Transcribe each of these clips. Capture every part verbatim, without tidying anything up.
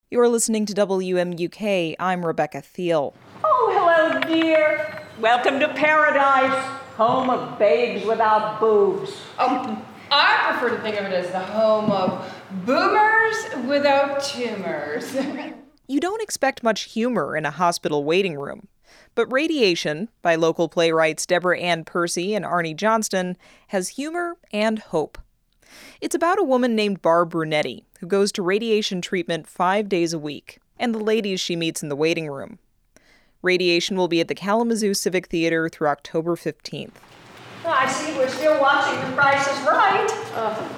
You're listening to W M U K. I'm Rebecca Thiel. Oh, hello, dear. Welcome to paradise, home of babes without boobs. Oh, I prefer to think of it as the home of boomers without tumors. You don't expect much humor in a hospital waiting room. But Radiation, by local playwrights Deborah Ann Percy and Arnie Johnston, has humor and hope. It's about a woman named Barb Brunetti, who goes to radiation treatment five days a week, and the ladies she meets in the waiting room. Radiation will be at the Kalamazoo Civic Theater through October fifteenth. Oh, I see we're still watching The Price is Right. Uh,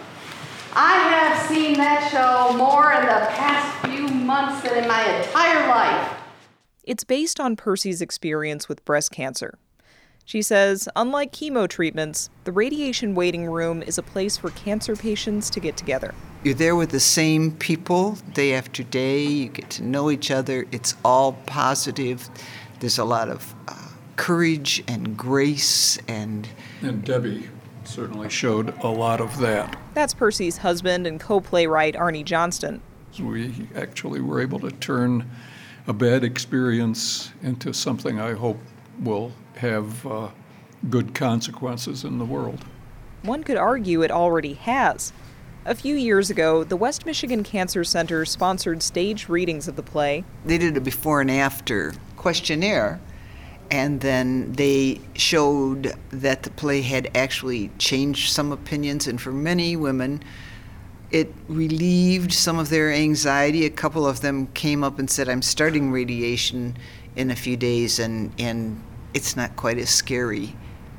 I have seen that show more in the past few months than in my entire life. It's based on Percy's experience with breast cancer. She says, unlike chemo treatments, the radiation waiting room is a place for cancer patients to get together. You're there with the same people day after day. You get to know each other. It's all positive. There's a lot of uh, courage and grace and... And Debbie certainly showed a lot of that. That's Percy's husband and co-playwright Arnie Johnston. We actually were able to turn a bad experience into something I hope will have uh, good consequences in the world. One could argue it already has. A few years ago, the West Michigan Cancer Center sponsored staged readings of the play. They did a before and after questionnaire, and then they showed that the play had actually changed some opinions, and for many women, it relieved some of their anxiety. A couple of them came up and said, I'm starting radiation in a few days, and, and it's not quite as scary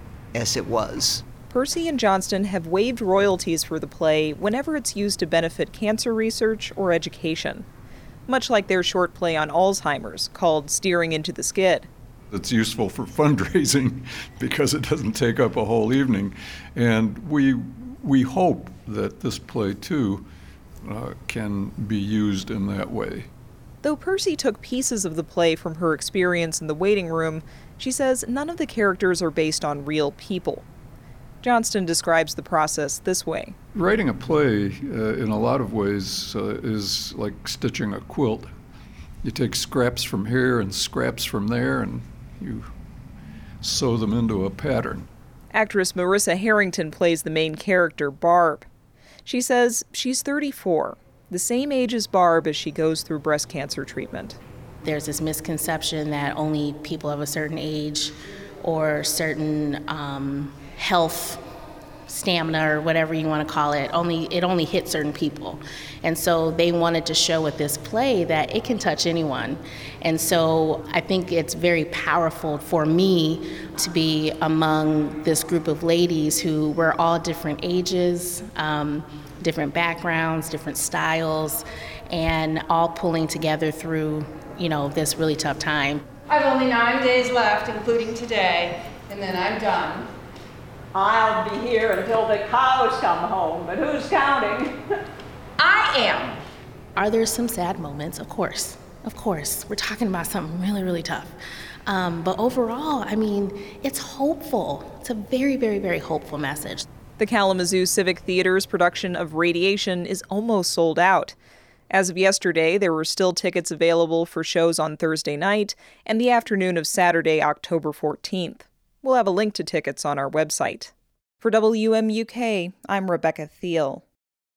as it was. Percy and Johnston have waived royalties for the play whenever it's used to benefit cancer research or education, much like their short play on Alzheimer's called Steering into the Skid. It's useful for fundraising because it doesn't take up a whole evening, and we we hope that this play, too, uh, can be used in that way. Though Percy took pieces of the play from her experience in the waiting room, she says none of the characters are based on real people. Johnston describes the process this way. Writing a play, uh, in a lot of ways, uh, is like stitching a quilt. You take scraps from here and scraps from there, and you sew them into a pattern. Actress Marissa Harrington plays the main character, Barb. She says she's thirty-four, the same age as Barb as she goes through breast cancer treatment. There's this misconception that only people of a certain age or certain um, health stamina or whatever you want to call it, only it only hits certain people. And so they wanted to show with this play that it can touch anyone. And so I think it's very powerful for me to be among this group of ladies who were all different ages, um, different backgrounds, different styles, and all pulling together through, you know, this really tough time. I've only nine days left, including today, and then I'm done. I'll be here until the cows come home, but who's counting? I am. Are there some sad moments? Of course. Of course. We're talking about something really, really tough. Um, but overall, I mean, it's hopeful. It's a very, very, very hopeful message. The Kalamazoo Civic Theater's production of Radiation is almost sold out. As of yesterday, there were still tickets available for shows on Thursday night and the afternoon of Saturday, October fourteenth. We'll have a link to tickets on our website. For W M U K, I'm Rebecca Thiel.